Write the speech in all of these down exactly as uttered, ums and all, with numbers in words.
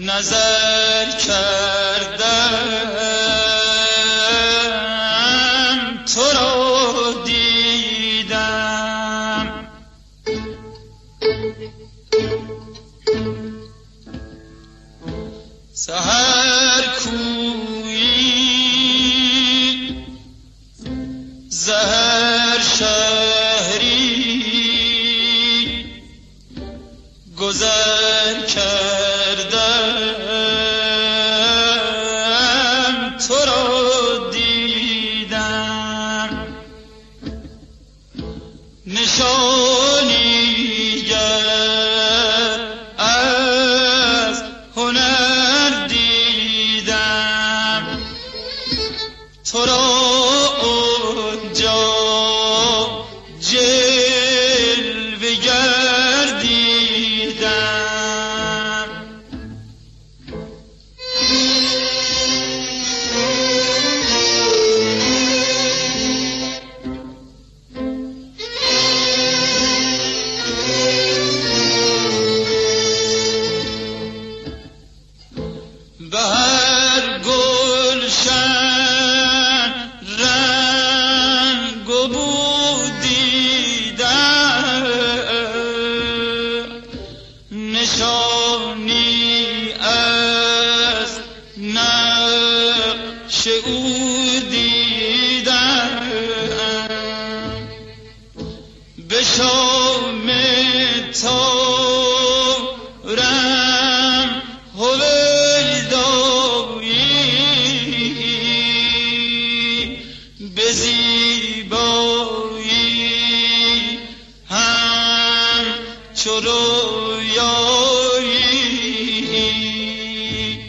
نظر کردم تو را دیدم، سحر کویی زهر شهری گذر کردم تو را دیدم، نشانی گر از هنر دیدم تو را اونجا جلوه گر دیدم. به هر گلشن رنگ و بو دیدم، نشانی از نقش او دیدم، به شام تارم هویدایی، به زیبایی همچو رویایی،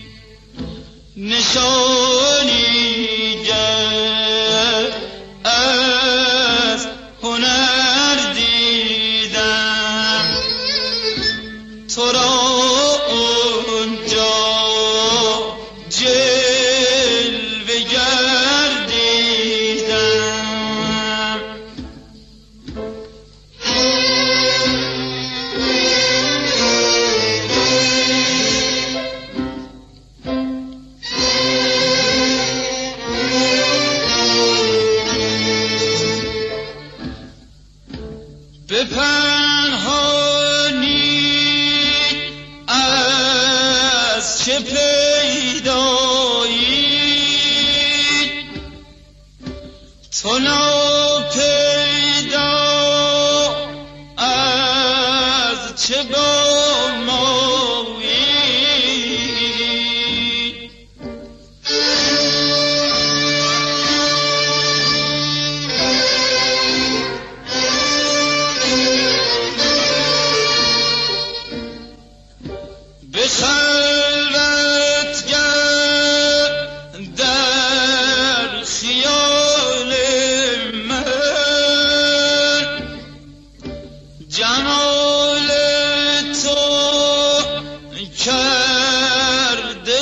نشانی گر از هنر دیدم تو را اونجا جلوه گر دیدم. به پنهانی از چه پیدایی، تو ناپیدا از چه بامایی، به خلوتگر در خیال من جمال تو کرده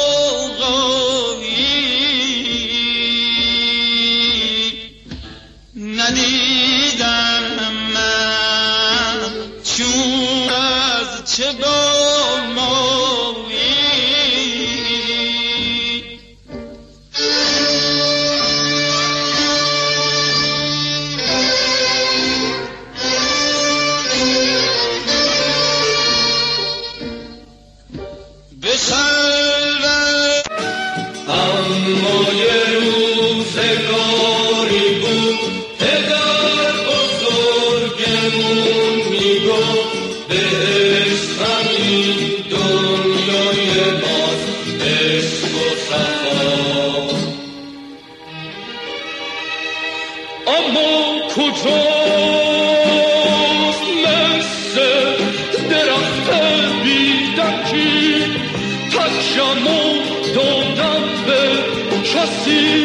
غوغایی، ندیدم من چون از چه بامایی، به خلوت اما یه روزگاری بود پدر بزرگمون میگفت بهش همین دنیای باز عشق و صفا، اما کجاست مثل درخت بیدکی تکشم و دادم به کسی